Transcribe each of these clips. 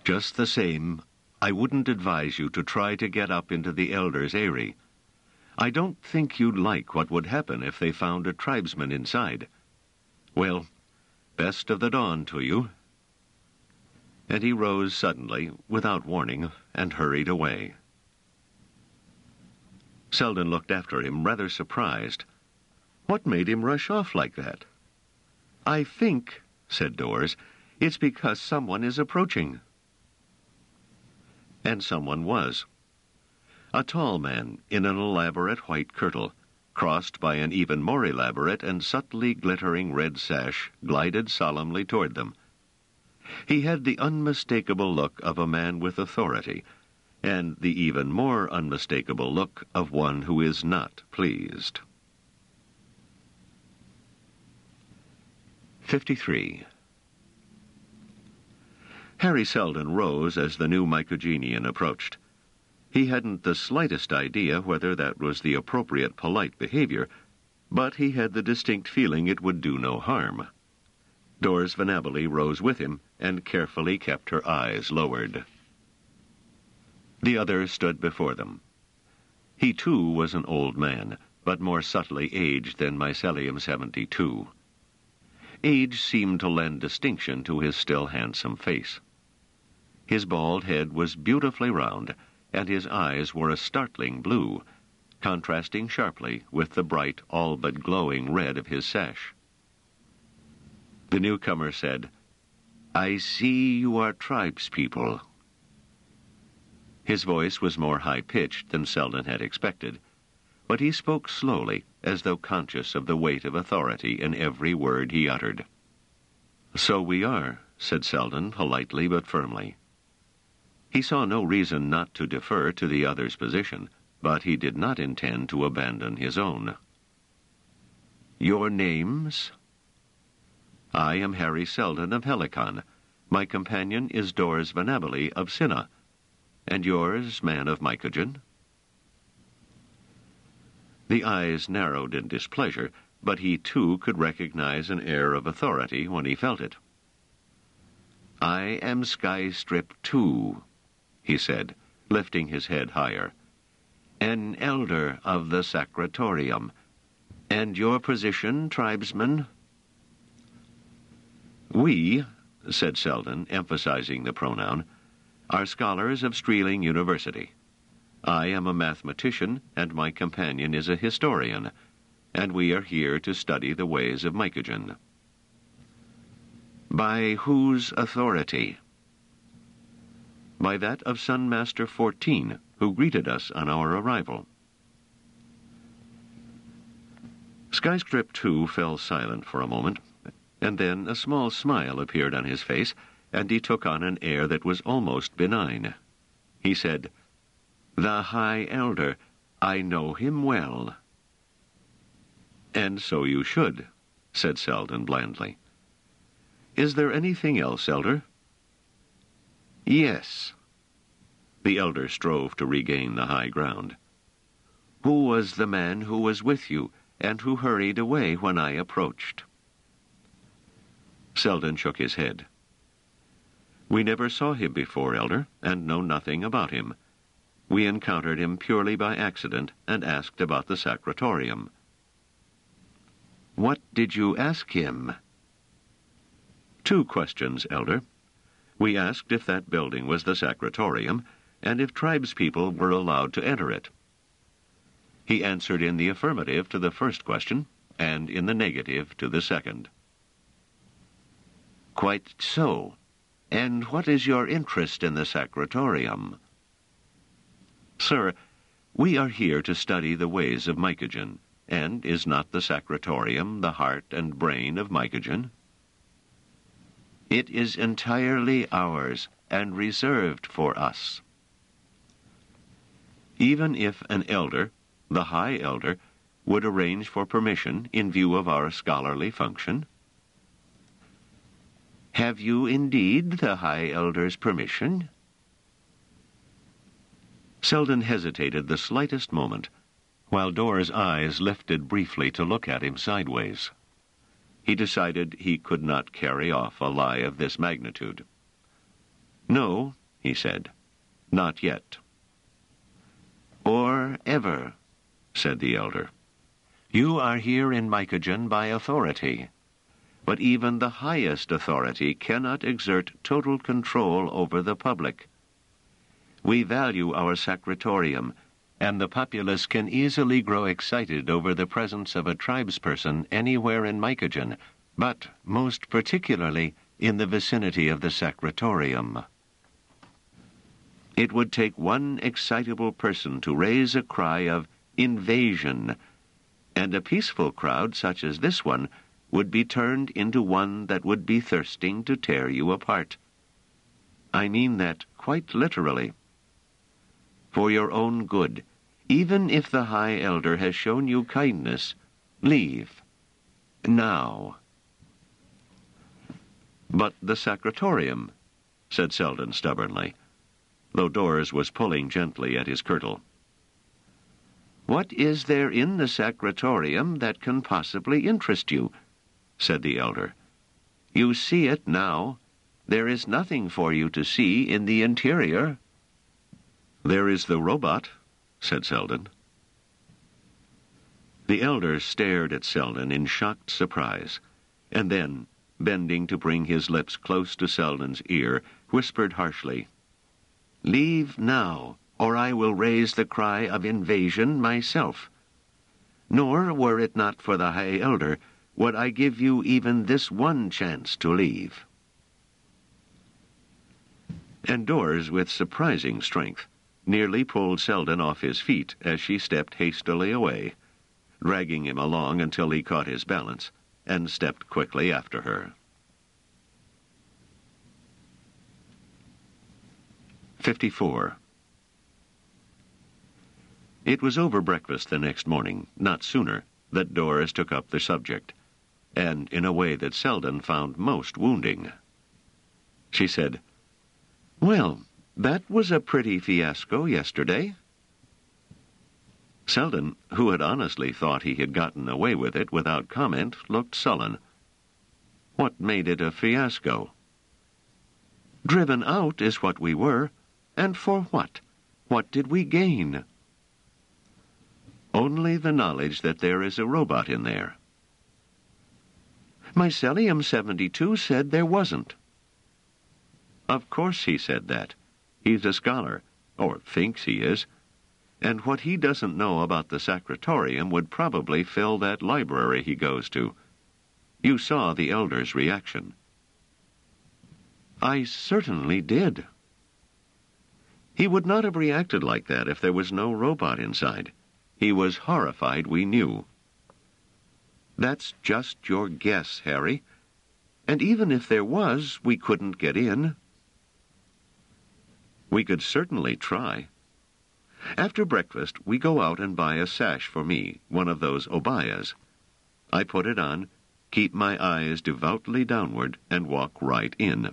Just the same, I wouldn't advise you to try to get up into the elders' eyrie. I don't think you'd like what would happen if they found a tribesman inside. Well, best of the dawn to you." And he rose suddenly, without warning, and hurried away. Selden looked after him, rather surprised. What made him rush off like that? "I think," said Dors, "it's because someone is approaching." And someone was. A tall man in an elaborate white kirtle, crossed by an even more elaborate and subtly glittering red sash, glided solemnly toward them. He had the unmistakable look of a man with authority, and the even more unmistakable look of one who is not pleased. 53. Harry Selden rose as the new Mycogenian approached. He hadn't the slightest idea whether that was the appropriate polite behavior, but he had the distinct feeling it would do no harm. Dors Venabili rose with him and carefully kept her eyes lowered. The other stood before them. He, too, was an old man, but more subtly aged than Mycelium 72. Age seemed to lend distinction to his still handsome face. His bald head was beautifully round, and his eyes were a startling blue, contrasting sharply with the bright, all but glowing red of his sash. The newcomer said, "I see you are tribespeople." His voice was more high-pitched than Selden had expected, but he spoke slowly, as though conscious of the weight of authority in every word he uttered. "So we are," said Selden, politely but firmly. He saw no reason not to defer to the other's position, but he did not intend to abandon his own. "Your names?" "I am Harry Selden of Helicon. My companion is Dors Venabili of Cinna. And yours, man of Mycogen?" The eyes narrowed in displeasure, but he too could recognize an air of authority when he felt it. "I am Skystrip II," he said, lifting his head higher, "an elder of the Sacratorium. And your position, tribesman?" "We," said Selden, emphasizing the pronoun, "are scholars of Streeling University. I am a mathematician, and my companion is a historian, and we are here to study the ways of Mycogen." "By whose authority?" "By that of Sunmaster 14, who greeted us on our arrival." Skystrip 2 fell silent for a moment, and then a small smile appeared on his face, and he took on an air that was almost benign. He said, "The High Elder, I know him well." "And so you should," said Selden blandly. "Is there anything else, Elder?" "Yes." The elder strove to regain the high ground. "Who was the man who was with you, and who hurried away when I approached?" Selden shook his head. "We never saw him before, Elder, and know nothing about him. We encountered him purely by accident and asked about the Sacratorium." "What did you ask him?" "Two questions, Elder. We asked if that building was the Sacratorium, and if tribespeople were allowed to enter it. He answered in the affirmative to the first question, and in the negative to the second." "Quite so. And what is your interest in the Sacratorium?" "Sir, we are here to study the ways of Mycogen, and is not the Sacratorium the heart and brain of Mycogen?" "It is entirely ours, and reserved for us." "Even if an elder, the High Elder, would arrange for permission in view of our scholarly function?" "Have you indeed the High Elder's permission?" Selden hesitated the slightest moment, while Dor's eyes lifted briefly to look at him sideways. He decided he could not carry off a lie of this magnitude. "No," he said, "not yet." "Or ever," said the elder. "You are here in Mycogen by authority. But even the highest authority cannot exert total control over the public. We value our sacratorium, and the populace can easily grow excited over the presence of a tribesperson anywhere in Mycogen, but most particularly in the vicinity of the sacratorium. It would take one excitable person to raise a cry of invasion, and a peaceful crowd such as this one would be turned into one that would be thirsting to tear you apart. I mean that quite literally. For your own good, even if the High Elder has shown you kindness, leave. Now." "But the sacratorium," said Selden stubbornly, though Doris was pulling gently at his kirtle. "What is there in the sacratorium that can possibly interest you?" said the elder. "You see it now. There is nothing for you to see in the interior." "There is the robot," said Selden. The elder stared at Selden in shocked surprise, and then, bending to bring his lips close to Selden's ear, whispered harshly, "Leave now, or I will raise the cry of invasion myself. Nor, were it not for the High Elder, would I give you even this one chance to leave." And Doris, with surprising strength, nearly pulled Selden off his feet as she stepped hastily away, dragging him along until he caught his balance, and stepped quickly after her. 54. It was over breakfast the next morning, not sooner, that Doris took up the subject, and in a way that Selden found most wounding. She said, "Well, that was a pretty fiasco yesterday." Selden, who had honestly thought he had gotten away with it without comment, looked sullen. What made it a fiasco? "Driven out is what we were. And for what? What did we gain?" "Only the knowledge that there is a robot in there." "Mycelium 72 said there wasn't." "Of course he said that. He's a scholar, or thinks he is, and what he doesn't know about the sacratorium would probably fill that library he goes to. You saw the elder's reaction." "I certainly did." "He would not have reacted like that if there was no robot inside. He was horrified, we knew." "That's just your guess, Harry. And even if there was, we couldn't get in." "We could certainly try. After breakfast, we go out and buy a sash for me, one of those obayas. I put it on, keep my eyes devoutly downward, and walk right in."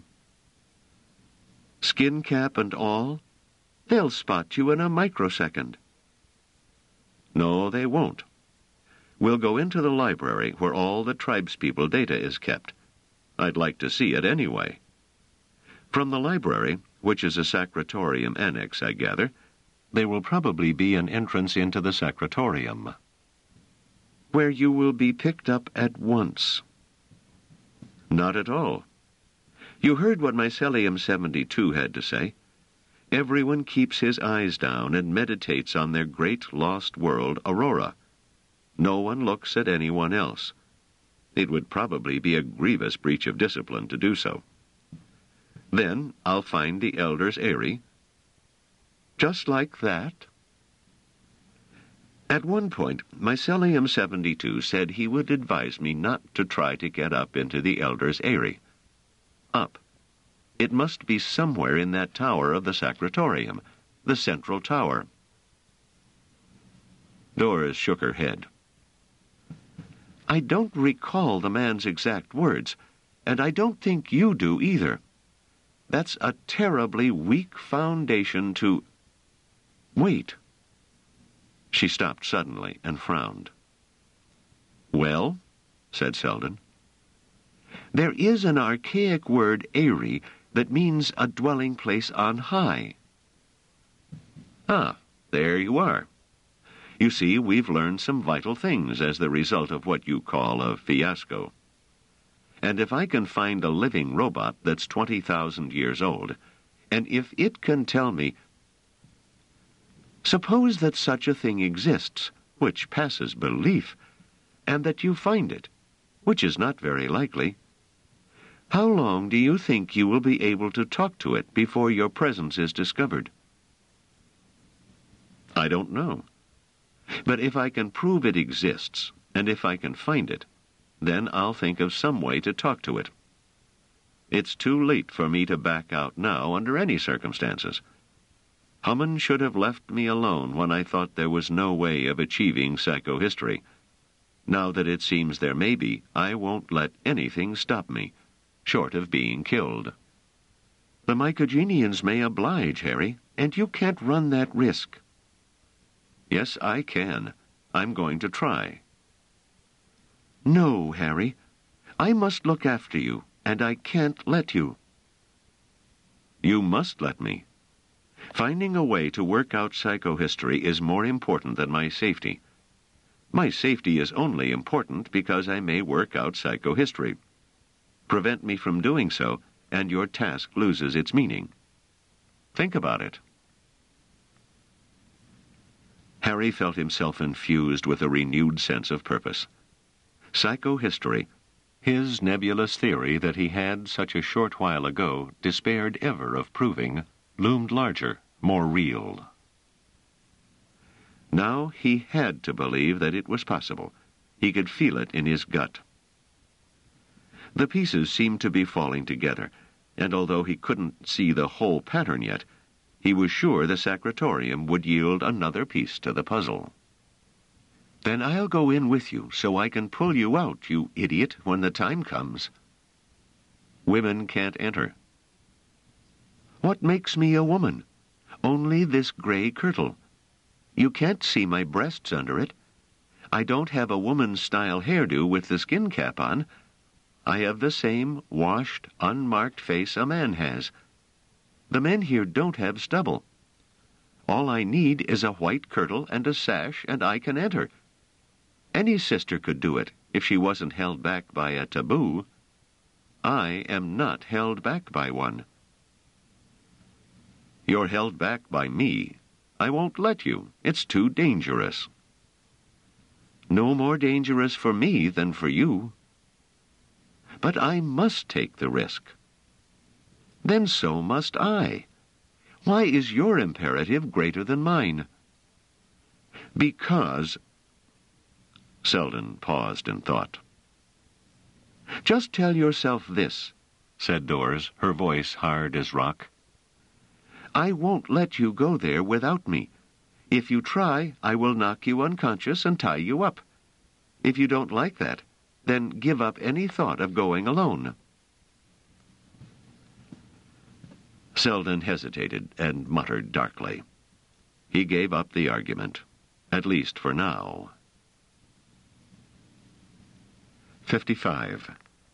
"Skin cap and all? They'll spot you in a microsecond." "No, they won't. We'll go into the library where all the tribespeople data is kept. I'd like to see it anyway. From the library, which is a sacratorium annex, I gather, there will probably be an entrance into the sacratorium, where you will be picked up at once." "Not at all. You heard what Mycelium 72 had to say. Everyone keeps his eyes down and meditates on their great lost world, Aurora. No one looks at anyone else. It would probably be a grievous breach of discipline to do so. Then I'll find the elder's eyrie." "Just like that?" "At one point, Mycelium 72 said he would advise me not to try to get up into the elder's eyrie. Up. It must be somewhere in that tower of the sacratorium, the central tower." Doris shook her head. "I don't recall the man's exact words, and I don't think you do either. That's a terribly weak foundation to—" "Wait." She stopped suddenly and frowned. "Well?" said Selden. "There is an archaic word, eyrie, that means a dwelling place on high. Ah, there you are. You see, we've learned some vital things as the result of what you call a fiasco. And if I can find a living robot that's 20,000 years old, and if it can tell me, suppose that such a thing exists, which passes belief, and that you find it, which is not very likely, how long do you think you will be able to talk to it before your presence is discovered? I don't know. But if I can prove it exists, and if I can find it, then I'll think of some way to talk to it. It's too late for me to back out now under any circumstances. Hamann should have left me alone when I thought there was no way of achieving psychohistory. Now that it seems there may be, I won't let anything stop me, short of being killed. The Mycogenians may oblige, Harry, and you can't run that risk. Yes, I can. I'm going to try. No, Harry. I must look after you, and I can't let you. You must let me. Finding a way to work out psychohistory is more important than my safety. My safety is only important because I may work out psychohistory. Prevent me from doing so, and your task loses its meaning. Think about it. Harry felt himself infused with a renewed sense of purpose. Psychohistory, his nebulous theory that he had such a short while ago despaired ever of proving, loomed larger, more real. Now he had to believe that it was possible. He could feel it in his gut. The pieces seemed to be falling together, and although he couldn't see the whole pattern yet, he was sure the Sacratorium would yield another piece to the puzzle. Then I'll go in with you so I can pull you out, you idiot, when the time comes. Women can't enter. What makes me a woman? Only this gray kirtle. You can't see my breasts under it. I don't have a woman's-style hairdo with the skin cap on. I have the same washed, unmarked face a man has. The men here don't have stubble. All I need is a white kirtle and a sash, and I can enter. Any sister could do it, if she wasn't held back by a taboo. I am not held back by one. You're held back by me. I won't let you. It's too dangerous. No more dangerous for me than for you. But I must take the risk. Then so must I. Why is your imperative greater than mine? Because... Selden paused in thought. Just tell yourself this, said Dors, her voice hard as rock. I won't let you go there without me. If you try, I will knock you unconscious and tie you up. If you don't like that, then give up any thought of going alone. Selden hesitated and muttered darkly. He gave up the argument, at least for now. 55.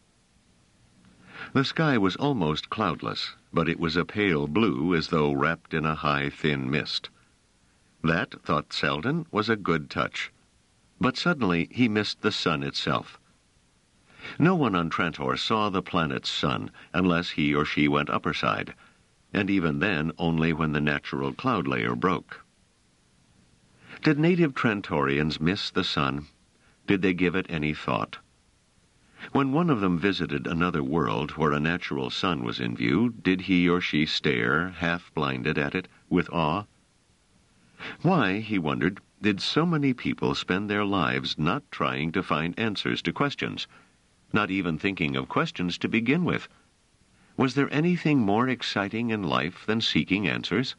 The sky was almost cloudless, but it was a pale blue as though wrapped in a high, thin mist. That, thought Selden, was a good touch. But suddenly he missed the sun itself. No one on Trantor saw the planet's sun unless he or she went upperside, and even then only when the natural cloud layer broke. Did native Trantorians miss the sun? Did they give it any thought? When one of them visited another world where a natural sun was in view, did he or she stare, half-blinded at it, with awe? Why, he wondered, did so many people spend their lives not trying to find answers to questions, not even thinking of questions to begin with? Was there anything more exciting in life than seeking answers?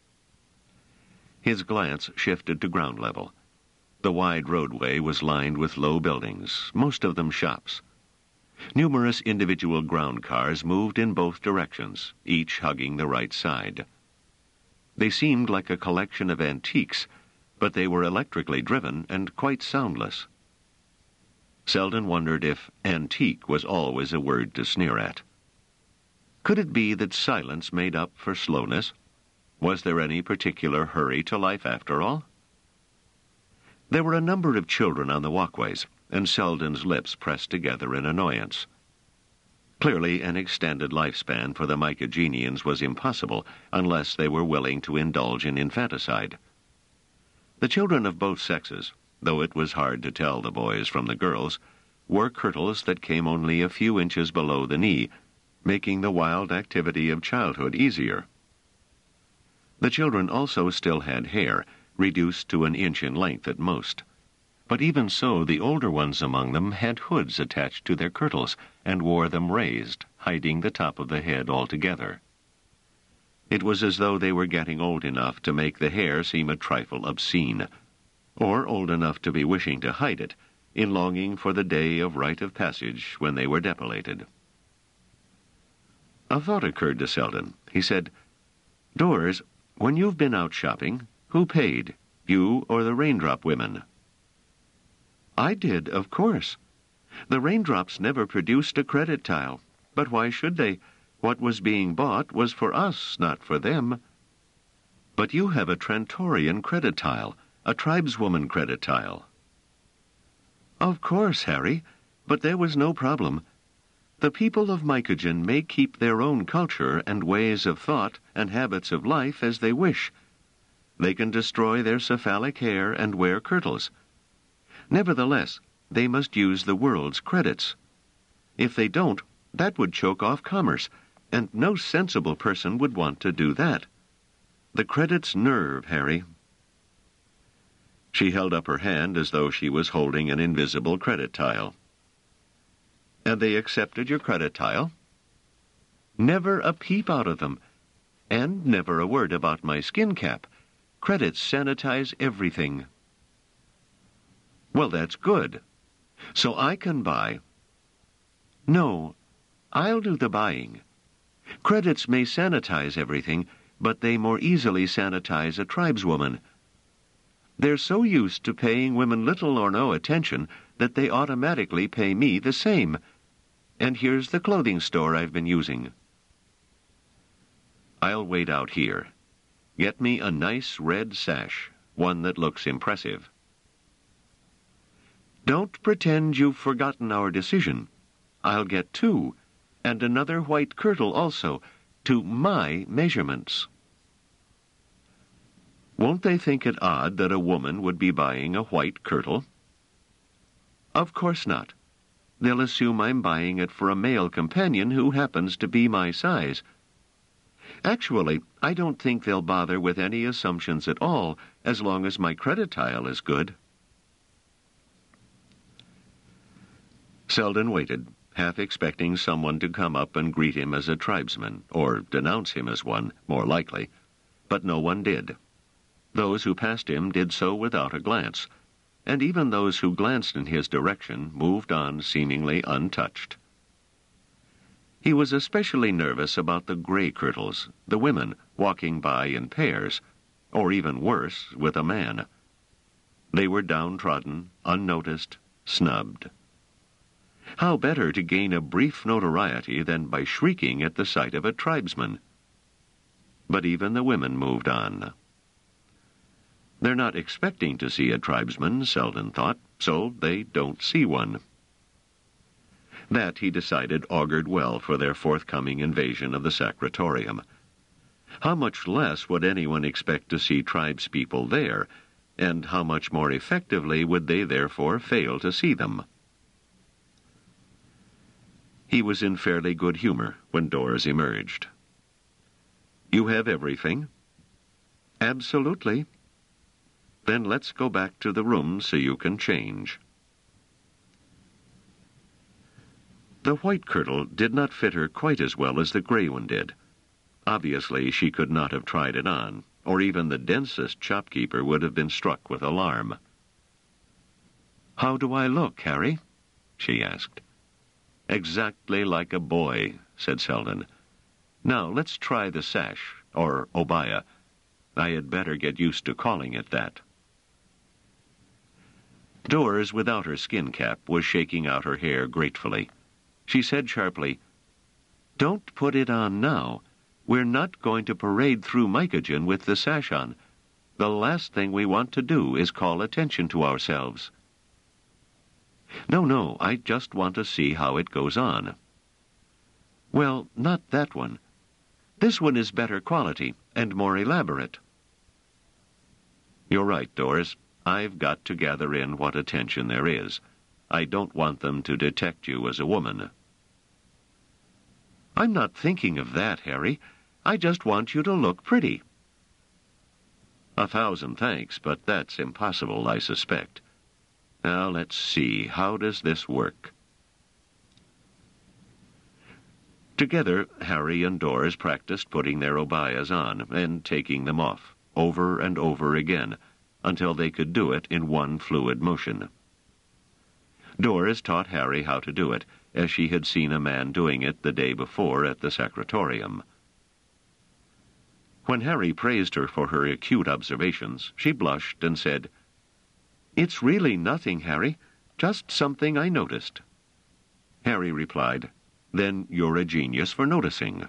His glance shifted to ground level. The wide roadway was lined with low buildings, most of them shops. Numerous individual ground cars moved in both directions, each hugging the right side. They seemed like a collection of antiques, but they were electrically driven and quite soundless. Selden wondered if antique was always a word to sneer at. Could it be that silence made up for slowness? Was there any particular hurry to life after all? There were a number of children on the walkways, and Selden's lips pressed together in annoyance. Clearly, an extended lifespan for the Mycogenians was impossible unless they were willing to indulge in infanticide. The children of both sexes, though it was hard to tell the boys from the girls, wore kirtles that came only a few inches below the knee, making the wild activity of childhood easier. The children also still had hair, reduced to an inch in length at most. But even so, the older ones among them had hoods attached to their kirtles and wore them raised, hiding the top of the head altogether. It was as though they were getting old enough to make the hair seem a trifle obscene, or old enough to be wishing to hide it, in longing for the day of rite of passage when they were depilated. A thought occurred to Selden. He said, "Dors, when you've been out shopping, who paid, you or the Raindrop women?" "I did, of course. The Raindrops never produced a credit tile. But why should they? What was being bought was for us, not for them." "But you have a Trantorian credit tile, a tribeswoman credit tile." "Of course, Harry, but there was no problem. The people of Mycogen may keep their own culture and ways of thought and habits of life as they wish. They can destroy their cephalic hair and wear kirtles. Nevertheless, they must use the world's credits. If they don't, that would choke off commerce, and no sensible person would want to do that. The credits nerve, Harry." She held up her hand as though she was holding an invisible credit tile. "And they accepted your credit tile?" "Never a peep out of them. And never a word about my skin cap. Credits sanitize everything." "Well, that's good. So I can buy." "No, I'll do the buying. Credits may sanitize everything, but they more easily sanitize a tribeswoman. They're so used to paying women little or no attention that they automatically pay me the same. And here's the clothing store I've been using." "I'll wait out here. Get me a nice red sash, one that looks impressive." "Don't pretend you've forgotten our decision. I'll get 2, and another white kirtle also, to my measurements." "Won't they think it odd that a woman would be buying a white kirtle?" "Of course not. They'll assume I'm buying it for a male companion who happens to be my size. Actually, I don't think they'll bother with any assumptions at all, as long as my credit tile is good." Selden waited, half expecting someone to come up and greet him as a tribesman, or denounce him as one, more likely. But no one did. Those who passed him did so without a glance, and even those who glanced in his direction moved on seemingly untouched. He was especially nervous about the gray kirtles, the women walking by in pairs, or even worse, with a man. They were downtrodden, unnoticed, snubbed. How better to gain a brief notoriety than by shrieking at the sight of a tribesman? But even the women moved on. They're not expecting to see a tribesman, Selden thought, so they don't see one. That, he decided, augured well for their forthcoming invasion of the Sacratorium. How much less would anyone expect to see tribespeople there, and how much more effectively would they therefore fail to see them? He was in fairly good humor when Dors emerged. "You have everything?" "Absolutely." "Then let's go back to the room so you can change." The white kirtle did not fit her quite as well as the gray one did. Obviously, she could not have tried it on, or even the densest shopkeeper would have been struck with alarm. "How do I look, Harry?" she asked. "Exactly like a boy," said Selden. "Now let's try the sash, or obaya. I had better get used to calling it that." Dors, without her skin cap, was shaking out her hair gratefully. She said sharply, Don't put it on now. We're not going to parade through Mycogen with the sash on. The last thing we want to do is call attention to ourselves. No, I just want to see how it goes on. Well, not that one. This one is better quality and more elaborate. You're right, Doris. I've got to gather in what attention there is. I don't want them to detect you as a woman. I'm not thinking of that, Harry. I just want you to look pretty. 1,000 thanks, but that's impossible, I suspect. Now, let's see. How does this work? Together, Harry and Doris practiced putting their obayas on and taking them off, over and over again, until they could do it in one fluid motion. Doris taught Harry how to do it, as she had seen a man doing it the day before at the Secretorium. When Harry praised her for her acute observations, she blushed and said, "It's really nothing, Harry, just something I noticed." Harry replied, "Then you're a genius for noticing."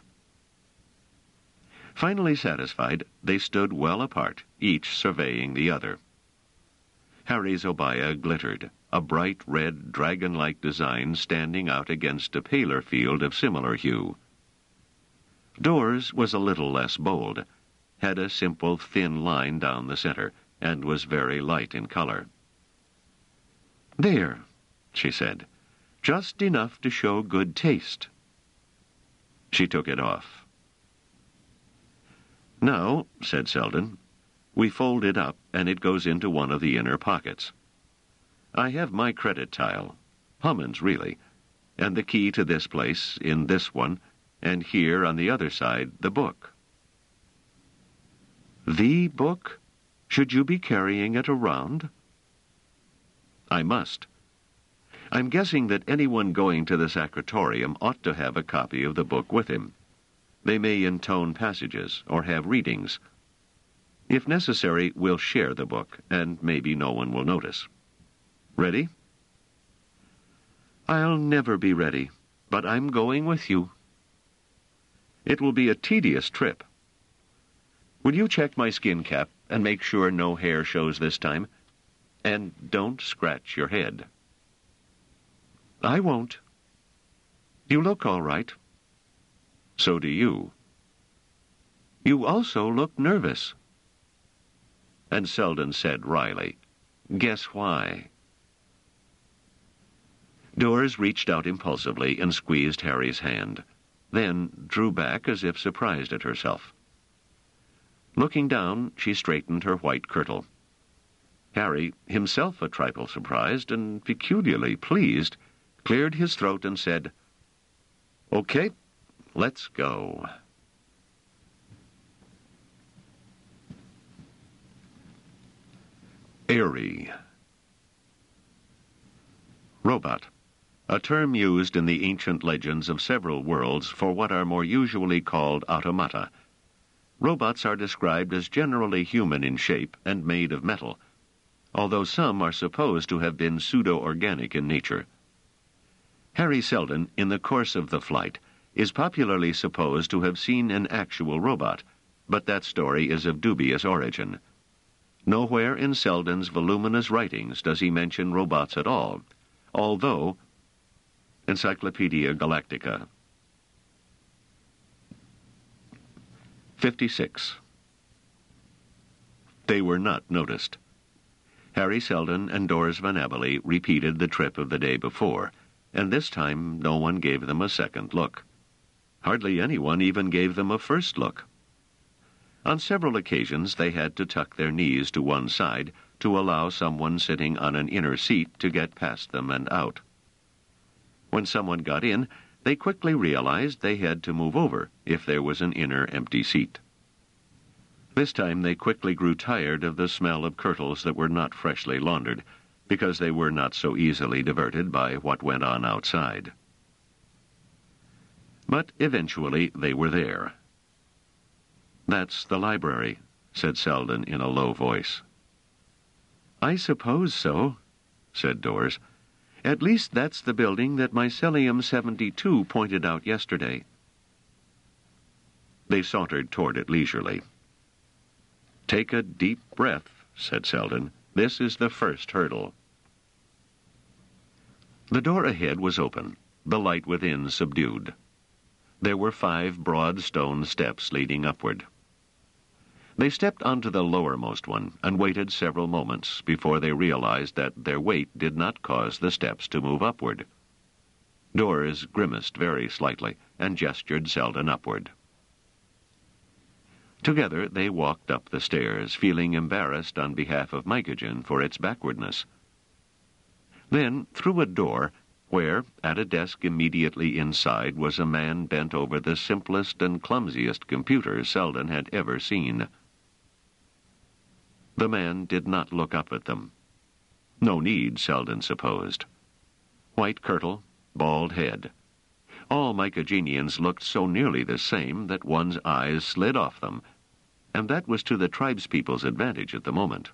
Finally satisfied, they stood well apart, each surveying the other. Harry's obaya glittered, a bright red dragon-like design standing out against a paler field of similar hue. Doris was a little less bold, had a simple thin line down the center, and was very light in color. "There," she said, "just enough to show good taste." She took it off. "Now," said Selden, "we fold it up, and it goes into one of the inner pockets. I have my credit tile, Hammond's really, and the key to this place in this one, and here on the other side the book." "The book? Should you be carrying it around?" "I must. I'm guessing that anyone going to the Secretorium ought to have a copy of the book with him. They may intone passages or have readings. If necessary, we'll share the book, and maybe no one will notice. Ready?" "I'll never be ready, but I'm going with you." "It will be a tedious trip. Will you check my skin cap and make sure no hair shows this time? And don't scratch your head." "I won't." "You look all right." "So do you." "You also look nervous." And Selden said wryly, "Guess why?" Doris reached out impulsively and squeezed Harry's hand, then drew back as if surprised at herself. Looking down, she straightened her white kirtle. Harry, himself a trifle surprised and peculiarly pleased, cleared his throat and said, "Okay, let's go." Airy. Robot, a term used in the ancient legends of several worlds for what are more usually called automata. Robots are described as generally human in shape and made of metal, although some are supposed to have been pseudo-organic in nature. Harry Selden, in the course of the flight, is popularly supposed to have seen an actual robot, but that story is of dubious origin. Nowhere in Selden's voluminous writings does he mention robots at all, although Encyclopedia Galactica. 56. They were not noticed. Harry Selden and Doris Van Abele repeated the trip of the day before, and this time no one gave them a second look. Hardly anyone even gave them a first look. On several occasions they had to tuck their knees to one side to allow someone sitting on an inner seat to get past them and out. When someone got in, they quickly realized they had to move over if there was an inner empty seat. This time they quickly grew tired of the smell of kirtles that were not freshly laundered, because they were not so easily diverted by what went on outside. But eventually they were there. "That's the library," said Selden in a low voice. "I suppose so," said Doris. "At least that's the building that Mycelium 72 pointed out yesterday." They sauntered toward it leisurely. "Take a deep breath," said Selden. "This is the first hurdle." The door ahead was open, the light within subdued. There were 5 broad stone steps leading upward. They stepped onto the lowermost one and waited several moments before they realized that their weight did not cause the steps to move upward. Doris grimaced very slightly and gestured Selden upward. Together they walked up the stairs, feeling embarrassed on behalf of Mycogen for its backwardness. Then, through a door, where, at a desk immediately inside, was a man bent over the simplest and clumsiest computer Selden had ever seen. The man did not look up at them. No need, Selden supposed. White kirtle, bald head. All Mycogenians looked so nearly the same that one's eyes slid off them, and that was to the tribespeople's advantage at the moment.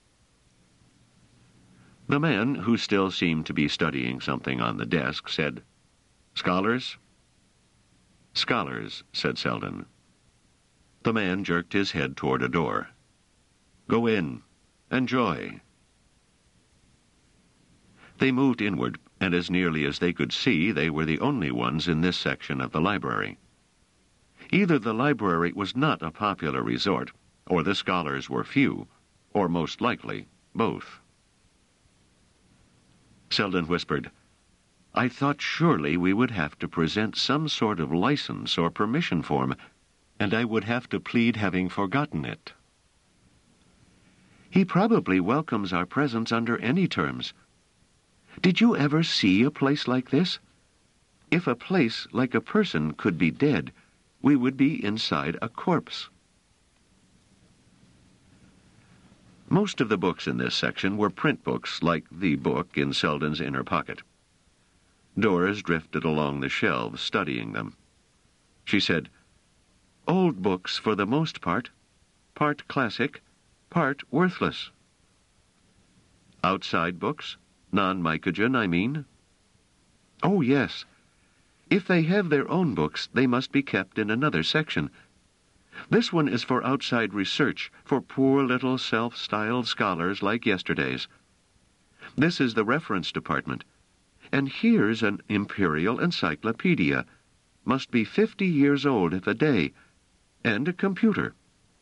The man, who still seemed to be studying something on the desk, said, "Scholars?" "Scholars," said Selden. The man jerked his head toward a door. "Go in. Enjoy." They moved inward, and as nearly as they could see, they were the only ones in this section of the library. Either the library was not a popular resort, or the scholars were few, or most likely, both. Selden whispered, "I thought surely we would have to present some sort of license or permission form, and I would have to plead having forgotten it." "He probably welcomes our presence under any terms. Did you ever see a place like this? If a place, like a person, could be dead, we would be inside a corpse." Most of the books in this section were print books, like the book in Selden's inner pocket. Doris drifted along the shelves, studying them. She said, "Old books for the most part classic, part worthless." "Outside books? Non-Mycogen, I mean?" "Oh, yes. If they have their own books, they must be kept in another section. This one is for outside research, for poor little self-styled scholars like yesterday's. This is the reference department. And here's an imperial encyclopedia. Must be 50 years old if a day. And a computer."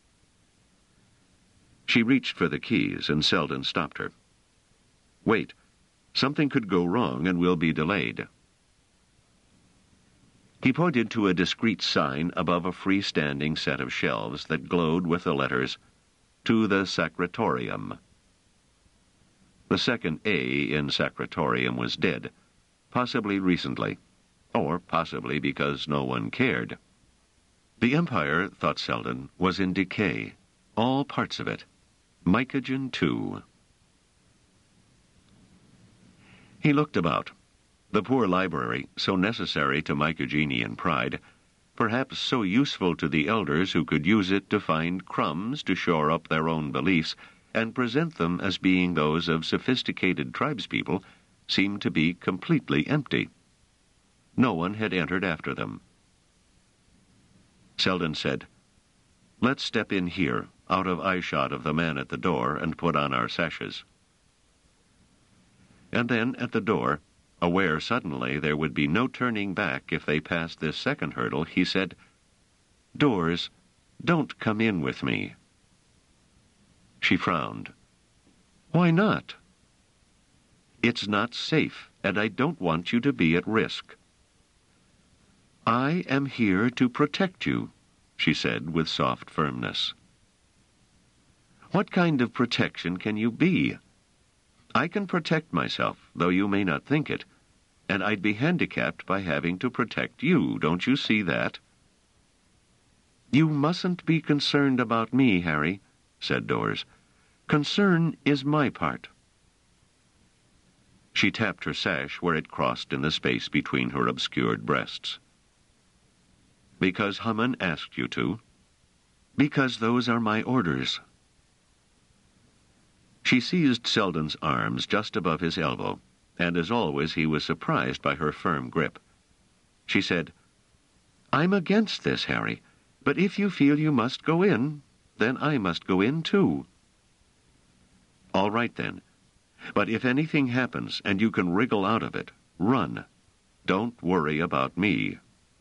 She reached for the keys, and Selden stopped her. "Wait. Something could go wrong, and we'll be delayed." He pointed to a discreet sign above a freestanding set of shelves that glowed with the letters, "To the Sacratorium." The second A in Sacratorium was dead, possibly recently, or possibly because no one cared. The Empire, thought Selden, was in decay, all parts of it. Mycogen, too. He looked about. The poor library, so necessary to Mycogenian pride, perhaps so useful to the elders who could use it to find crumbs to shore up their own beliefs and present them as being those of sophisticated tribespeople, seemed to be completely empty. No one had entered after them. Selden said, "Let's step in here, out of eyeshot of the man at the door, and put on our sashes." And then, at the door, aware suddenly there would be no turning back if they passed this second hurdle, he said, "Doors, don't come in with me." She frowned. "Why not?" "It's not safe, and I don't want you to be at risk." "I am here to protect you," she said with soft firmness. "What kind of protection can you be? I can protect myself, though you may not think it, and I'd be handicapped by having to protect you, don't you see that?" "You mustn't be concerned about me, Harry," said Doris. "Concern is my part." She tapped her sash where it crossed in the space between her obscured breasts. "Because Haman asked you to?" "Because those are my orders." She seized Selden's arms just above his elbow, and as always he was surprised by her firm grip. She said, "I'm against this, Harry. But if you feel you must go in, then I must go in too. All right then. But if anything happens and you can wriggle out of it, run. Don't worry about me.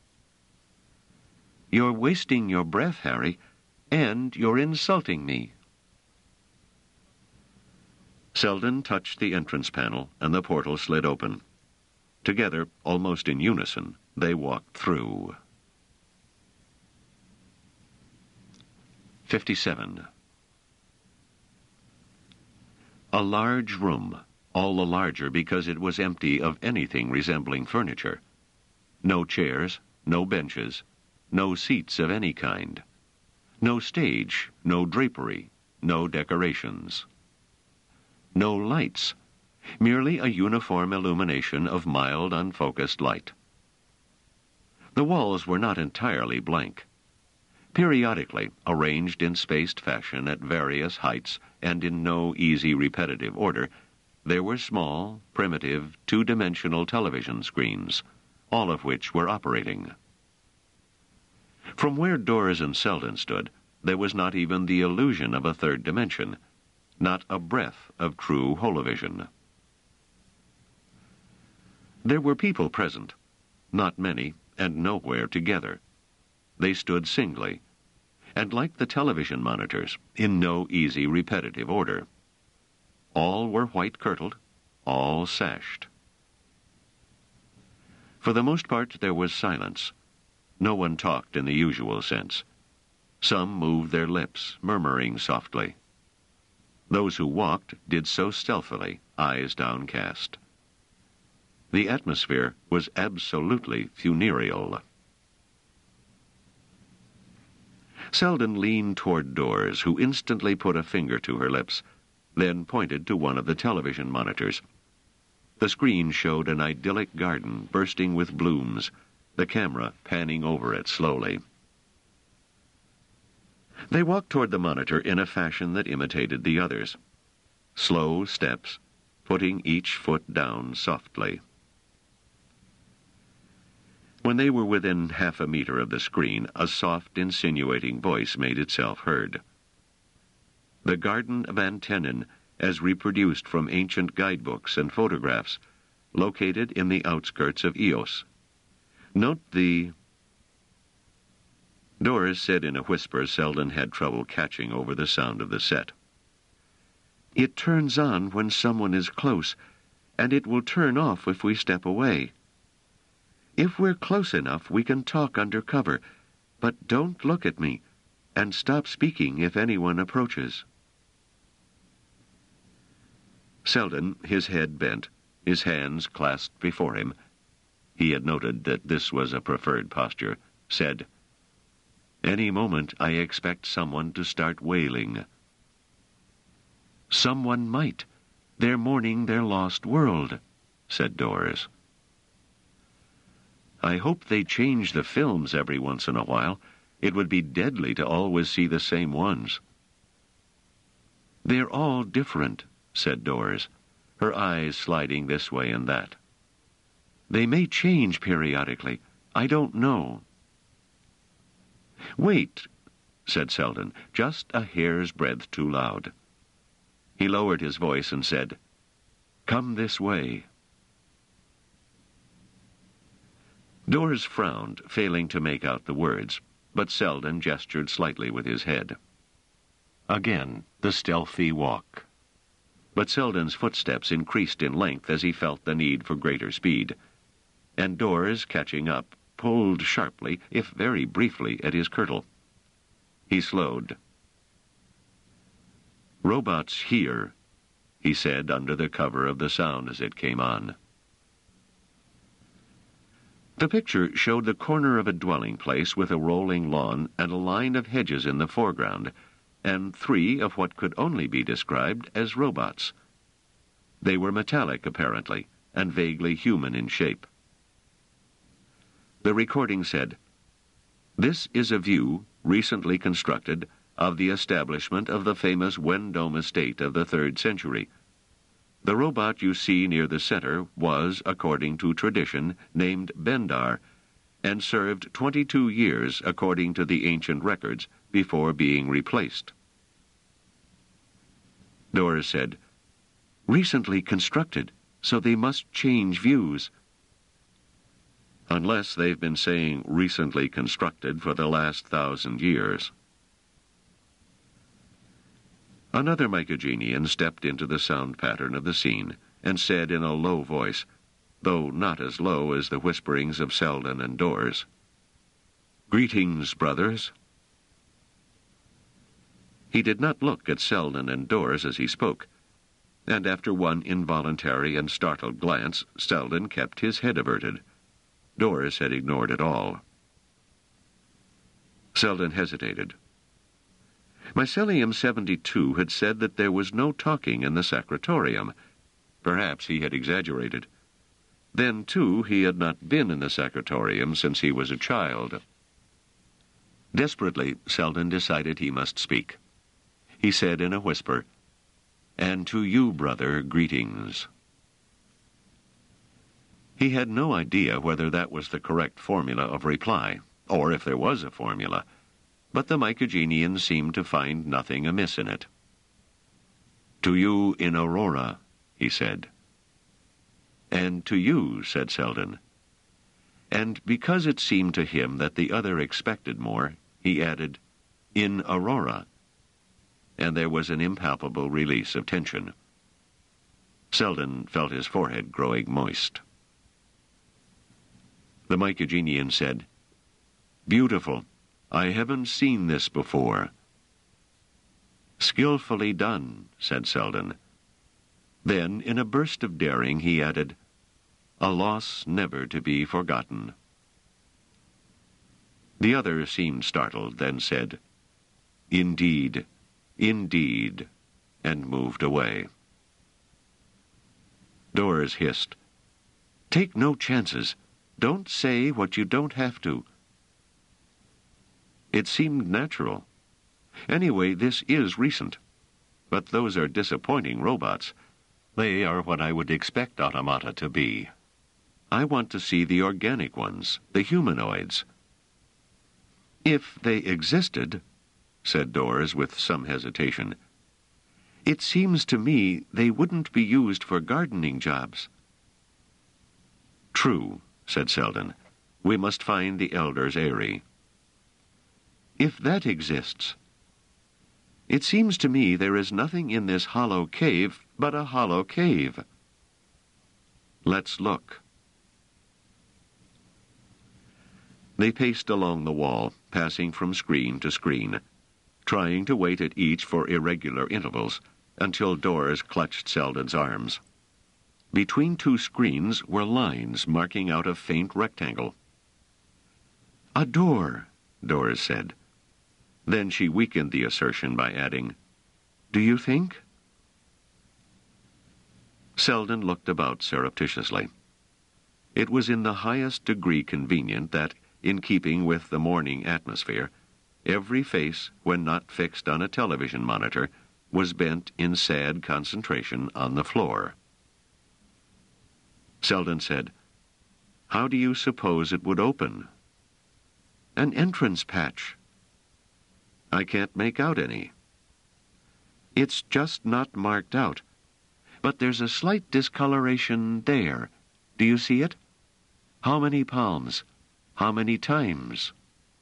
You're wasting your breath, Harry, and you're insulting me. Selden touched the entrance panel, and the portal slid open. Together, almost in unison, they walked through. 57. A large room, all the larger because it was empty of anything resembling furniture. No chairs, no benches, no seats of any kind. No stage, no drapery, no decorations. No lights, merely a uniform illumination of mild, unfocused light. The walls were not entirely blank. Periodically, arranged in spaced fashion at various heights and in no easy repetitive order, there were small, primitive, two-dimensional television screens, all of which were operating. From where Doris and Selden stood, there was not even the illusion of a third dimension, not a breath of true holovision. There were people present, not many, and nowhere together. They stood singly, and like the television monitors, in no easy repetitive order. All were white-kirtled, all sashed. For the most part, there was silence. No one talked in the usual sense. Some moved their lips, murmuring softly. Those who walked did so stealthily, eyes downcast. The atmosphere was absolutely funereal. Selden leaned toward Doris, who instantly put a finger to her lips, then pointed to one of the television monitors. The screen showed an idyllic garden bursting with blooms, the camera panning over it slowly. They walked toward the monitor in a fashion that imitated the others. Slow steps, putting each foot down softly. When they were within half a meter of the screen, a soft, insinuating voice made itself heard. The Garden of Antenin, as reproduced from ancient guidebooks and photographs, located in the outskirts of Eos. Note the... Doris said in a whisper Selden had trouble catching over the sound of the set. It turns on when someone is close, and it will turn off if we step away. If we're close enough, we can talk under cover, but don't look at me, and stop speaking if anyone approaches. Selden, his head bent, his hands clasped before him, he had noted that this was a preferred posture, said, Any moment I expect someone to start wailing. Someone might. They're mourning their lost world, said Doris. I hope they change the films every once in a while. It would be deadly to always see the same ones. They're all different, said Doris, her eyes sliding this way and that. They may change periodically. I don't know. Wait, said Selden, just a hair's breadth too loud. He lowered his voice and said, Come this way. Doris frowned, failing to make out the words, but Selden gestured slightly with his head. Again, the stealthy walk. But Selden's footsteps increased in length as he felt the need for greater speed, and Doris, catching up, pulled sharply, if very briefly, at his kirtle. He slowed. Robots here, he said under the cover of the sound as it came on. The picture showed the corner of a dwelling place with a rolling lawn and a line of hedges in the foreground, and 3 of what could only be described as robots. They were metallic, apparently, and vaguely human in shape. The recording said, This is a view, recently constructed, of the establishment of the famous Wendome estate of the 3rd century. The robot you see near the center was, according to tradition, named Bendar, and served 22 years according to the ancient records before being replaced. Doris said, "Recently constructed, so they must change views." Unless they've been saying recently constructed for the last 1,000 years. Another Mycogenian stepped into the sound pattern of the scene and said in a low voice, though not as low as the whisperings of Selden and Dors, "Greetings, brothers." He did not look at Selden and Dors as he spoke, and after one involuntary and startled glance, Selden kept his head averted. Dors had ignored it all. Selden hesitated. Mycelium 72 had said that there was no talking in the sacratorium. Perhaps he had exaggerated. Then, too, he had not been in the sacratorium since he was a child. Desperately, Selden decided he must speak. He said in a whisper, "And to you, brother, greetings." He had no idea whether that was the correct formula of reply, or if there was a formula, but the Mycogenian seemed to find nothing amiss in it. "To you in Aurora," he said. "And to you," said Selden. And because it seemed to him that the other expected more, he added, "In Aurora." And there was an impalpable release of tension. Selden felt his forehead growing moist. The Mycogenian said, "Beautiful. I haven't seen this before." "Skillfully done," said Selden. Then, in a burst of daring, he added, "A loss never to be forgotten." The other seemed startled, then said, "Indeed, indeed," and moved away. Dors hissed, "Take no chances. Don't say what you don't have to." It seemed natural. Anyway, this is recent. But those are disappointing robots. They are what I would expect automata to be. I want to see the organic ones, the humanoids. "If they existed," said Dors with some hesitation, "it seems to me they wouldn't be used for gardening jobs." "True," said Selden. "We must find the Elders' Eyrie." "If that exists, it seems to me there is nothing in this hollow cave but a hollow cave." "Let's look." They paced along the wall, passing from screen to screen, trying to wait at each for irregular intervals, until Dors clutched Selden's arms. Between two screens were lines marking out a faint rectangle. "A door," Dors said. Then she weakened the assertion by adding, "Do you think?" Selden looked about surreptitiously. It was in the highest degree convenient that, in keeping with the morning atmosphere, every face, when not fixed on a television monitor, was bent in sad concentration on the floor. Selden said, "How do you suppose it would open?" "An entrance patch." "I can't make out any." "It's just not marked out. But there's a slight discoloration there. Do you see it? How many palms? How many times?"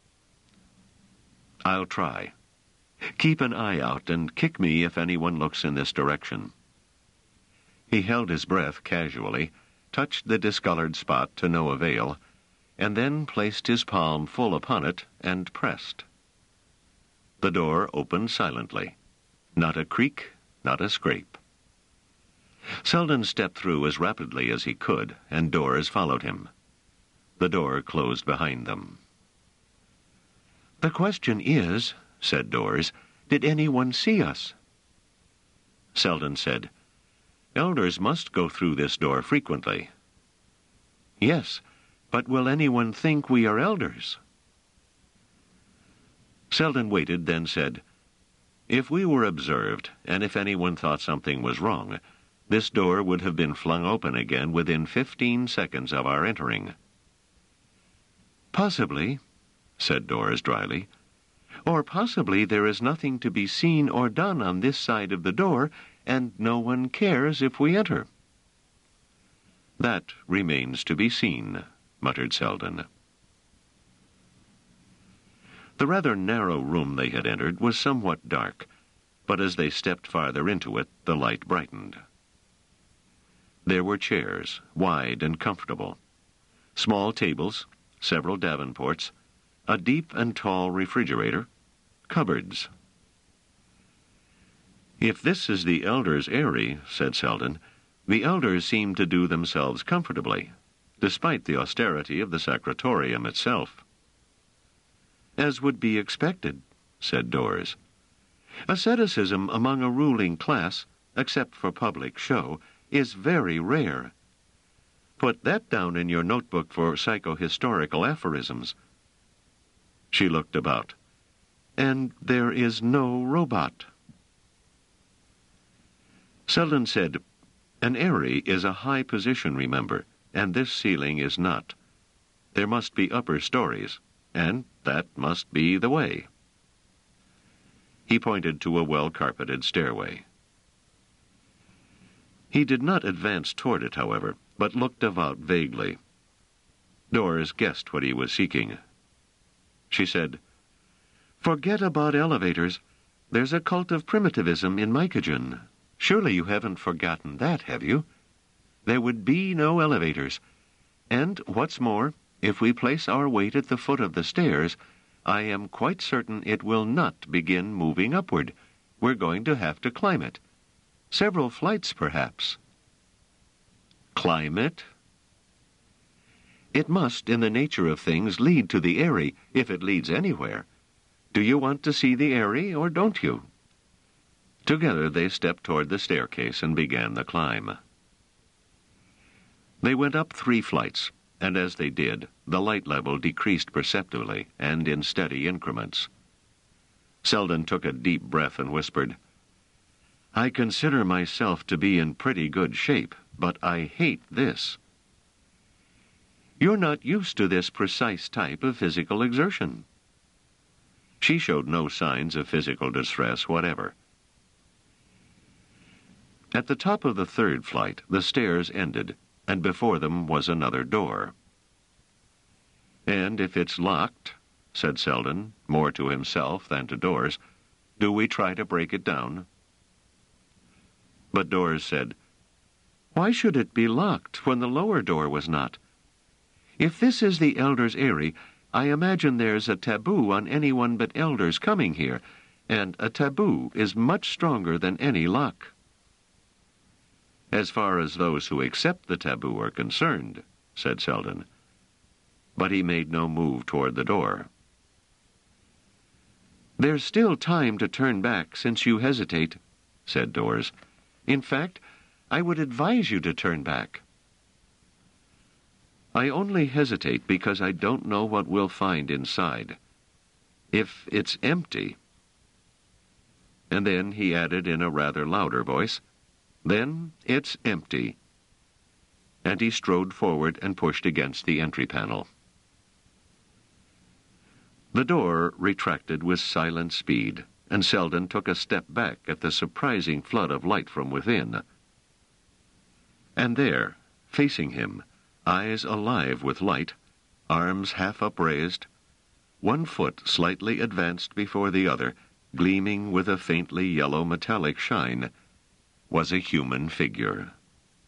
"I'll try. Keep an eye out and kick me if anyone looks in this direction." He held his breath casually, touched the discolored spot to no avail, and then placed his palm full upon it and pressed. The door opened silently. Not a creak, not a scrape. Selden stepped through as rapidly as he could, and Dors followed him. The door closed behind them. "The question is," said Dors, "did anyone see us?" Selden said, "Elders must go through this door frequently." "Yes, but will anyone think we are elders?" Selden waited, then said, "If we were observed, and if anyone thought something was wrong, this door would have been flung open again within 15 seconds of our entering." "Possibly," said Doris dryly. "Or possibly there is nothing to be seen or done on this side of the door, and no one cares if we enter." "That remains to be seen," muttered Selden. The rather narrow room they had entered was somewhat dark, but as they stepped farther into it, the light brightened. There were chairs, wide and comfortable, small tables, several davenports, a deep and tall refrigerator, cupboards. "If this is the elders' eyrie," said Selden, "the elders seem to do themselves comfortably, despite the austerity of the sacratorium itself." "As would be expected," said Doris. "Asceticism among a ruling class, except for public show, is very rare. Put that down in your notebook for psychohistorical aphorisms." She looked about. "And there is no robot." Selden said, "An eyrie is a high position, remember, and this ceiling is not. There must be upper stories, and that must be the way." He pointed to a well-carpeted stairway. He did not advance toward it, however, but looked about vaguely. Doris guessed what he was seeking. She said, "Forget about elevators. There's a cult of primitivism in Mycogen. Surely you haven't forgotten that, have you? There would be no elevators. And, what's more, if we place our weight at the foot of the stairs, I am quite certain it will not begin moving upward. We're going to have to climb it. Several flights, perhaps." "Climb it?" "It must, in the nature of things, lead to the eyrie, if it leads anywhere. Do you want to see the eyrie, or don't you?" Together they stepped toward the staircase and began the climb. They went up 3 flights, and as they did, the light level decreased perceptibly and in steady increments. Selden took a deep breath and whispered, "I consider myself to be in pretty good shape, but I hate this." "You're not used to this precise type of physical exertion." She showed no signs of physical distress whatever. At the top of the 3rd flight, the stairs ended, and before them was another door. "And if it's locked," said Selden, more to himself than to Doris, "do we try to break it down?" But Doris said, "Why should it be locked when the lower door was not? If this is the elders' eyrie, I imagine there's a taboo on anyone but elders coming here, and a taboo is much stronger than any lock." "As far as those who accept the taboo are concerned," said Selden. But he made no move toward the door. "There's still time to turn back since you hesitate," said Doris. "In fact, I would advise you to turn back." "I only hesitate because I don't know what we'll find inside. If it's empty—" And then he added in a rather louder voice, "Then it's empty." And he strode forward and pushed against the entry panel. The door retracted with silent speed, and Selden took a step back at the surprising flood of light from within. And there, facing him, eyes alive with light, arms half upraised, one foot slightly advanced before the other, gleaming with a faintly yellow metallic shine, was a human figure.